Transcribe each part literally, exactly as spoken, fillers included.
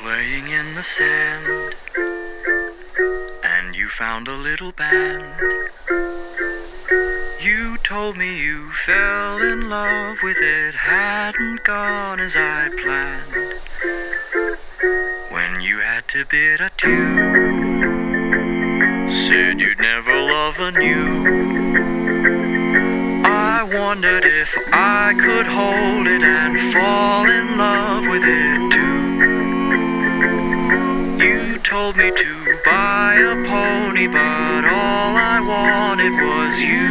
playing in the sand, and you found a little band. You told me you fell in love with it, hadn't gone as I planned. When you had to bid adieu, said you'd never love anew. I wondered if I could hold it and fall in love with it too. You told me to buy a pony, but all I wanted was you.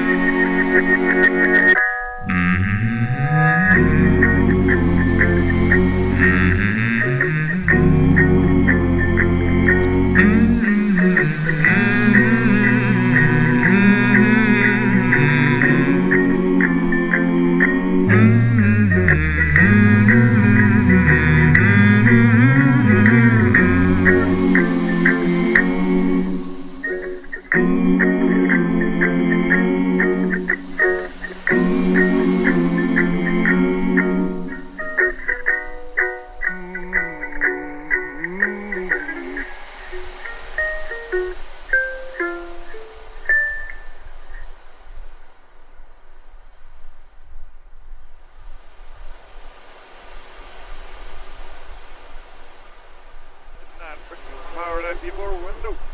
Powered out the window.